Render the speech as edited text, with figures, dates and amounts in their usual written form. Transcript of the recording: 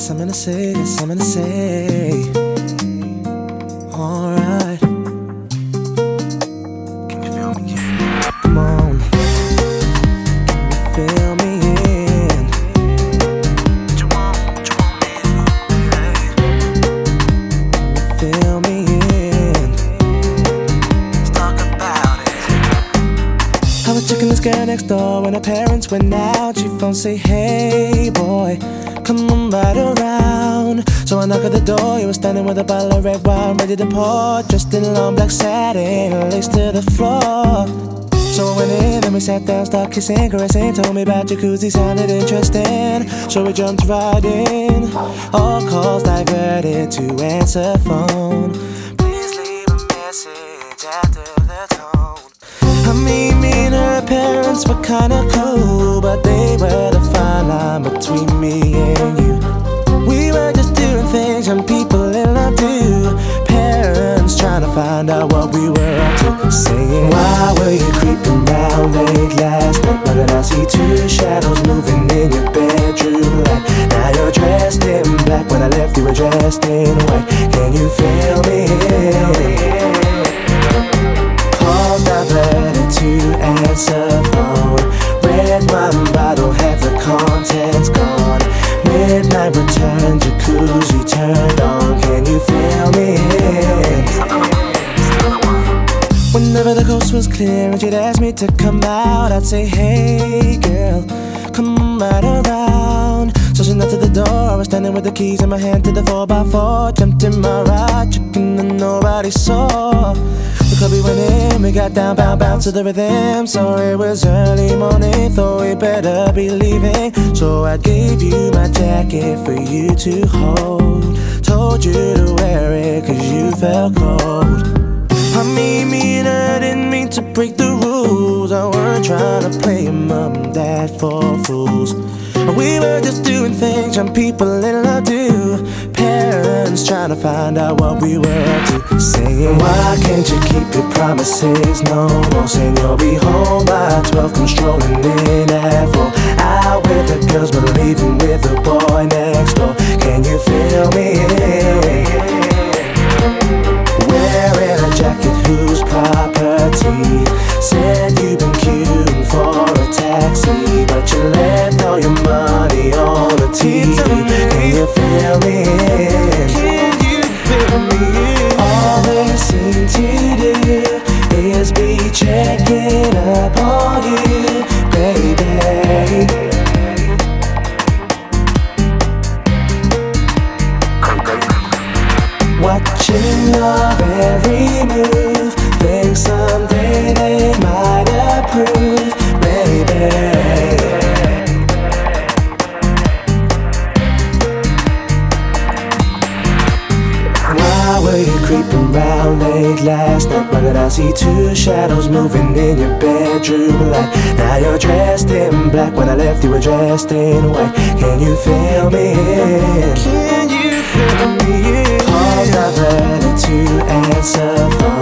something to say, got something to say. Alright. Can you feel me in? Come on. Can you feel me in? What you want me to do? Can you feel me in? Let's talk about it. I was checking this girl next door when her parents went out. She phoned, say, hey boy, come on right around. So I knock at the door, he was standing with a bottle of red wine ready to pour, dressed in long black satin, lace to the floor. So I went in and we sat down, started kissing, caressing, told me about jacuzzi, sounded interesting. So we jumped right in, all calls diverted to answer phone. Please leave a message after the tone. I mean, me and her parents were kinda cool, but they were the fine line between me and you. We were just doing things young people in love do. Parents trying to find out what we were up to, saying, why were you creeping round late last night? Why did I see two shadows moving in your bedroom light? Now you're dressed in black, when I left you were dressed in white. Can you feel me? Calls diverted to answer phone. Red wine bottle, half the contents gone. Midnight return, jacuzzi turned on. Can you feel me? Whenever the coast was clear and she'd ask me to come out, I'd say, hey girl, come right around. So she knocked at the door, I was standing with the keys in my hand to the 4x4. Jumped in my ride, checking and nobody saw. The club we went in, we got down, bound to the rhythm. So it was early morning, thought we better be leaving. So I gave you my jacket for you to hold. Told you to wear it cause you felt cold. I mean, me and her didn't mean to break the rules. I weren't trying to play mom and dad for fools. We were just doing things young people in love do. Parents trying to find out what we were up to, saying, why can't you keep your promises? No more, saying you'll be home by 12, come strolling in at 4. Out with the girls but leaving with the boy next door. Can you feel me? Wearing a jacket whose property. Said you've been queuing for a taxi, but you left all your money on the TV. Can you feel me? Can you feel me? All they seem to do is be checking up on you, baby. Watching your every move, think someday they might approve, baby. Why were you creeping round late last night? Why did I see two shadows moving in your bedroom light? Now you're dressed in black, when I left you were dressed in white. Can you feel me? Can you feel me? Calls diverted to answer phone.